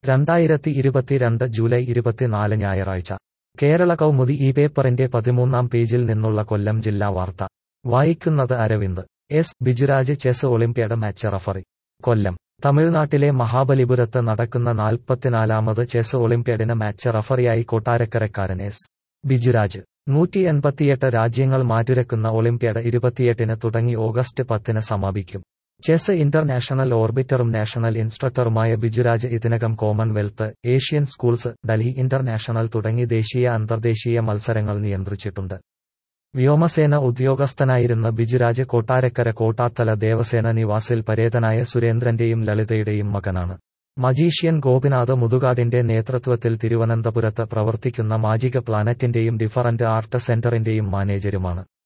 2022 July 24 ഞായറാഴ്ച കേരള കൗമുദി ഈ പേപ്പറിന്റെ 13-ാം പേജിൽ നിന്നുള്ള കൊല്ലം ജില്ലാ വാർത്ത വായിക്കുന്നത് Aravind. Bijuraj chess olympiad match referee. Kollam. തമിഴ്നാട്ടിലെ മഹാബലിപുരത്ത് നടക്കുന്ന 44-ാമത് ചെസ് ഒളിമ്പ്യാഡിന് മാച്ച് റഫറിയായി കൊട്ടാരക്കരക്കാരൻ ബിജുരാജ്. 188 രാജ്യങ്ങൾ മാറ്റുരക്കുന്ന ഒളിമ്പ്യാഡ് 28-ന് തുടങ്ങി ഓഗസ്റ്റ് 10-ന് സമാപിക്കും. ചെസ് ഇന്റർനാഷണൽ ഓർബിറ്ററും നാഷണൽ ഇൻസ്ട്രക്ടറുമായ ബിജുരാജ് ഇതിനകം Commonwealth, Asian schools, Delhi international തുടങ്ങി ദേശീയ അന്തർദേശീയ മത്സരങ്ങൾ നിയന്ത്രിച്ചിട്ടുണ്ട്. വ്യോമസേന ഉദ്യോഗസ്ഥനായിരുന്ന ബിജുരാജ് കൊട്ടാരക്കര കോട്ടാത്തല ദേവസേന നിവാസിൽ പരേതനായ സുരേന്ദ്രന്റെയും ലളിതയുടെയും മകനാണ്. മജീഷ്യൻ ഗോപിനാഥ് മുതുകാടിന്റെ നേതൃത്വത്തിൽ തിരുവനന്തപുരത്ത് പ്രവർത്തിക്കുന്ന മാജിക് പ്ലാനറ്റിന്റെയും ഡിഫറന്റ് ആർട്ട് സെന്ററിന്റെയും മാനേജരുമാണ്.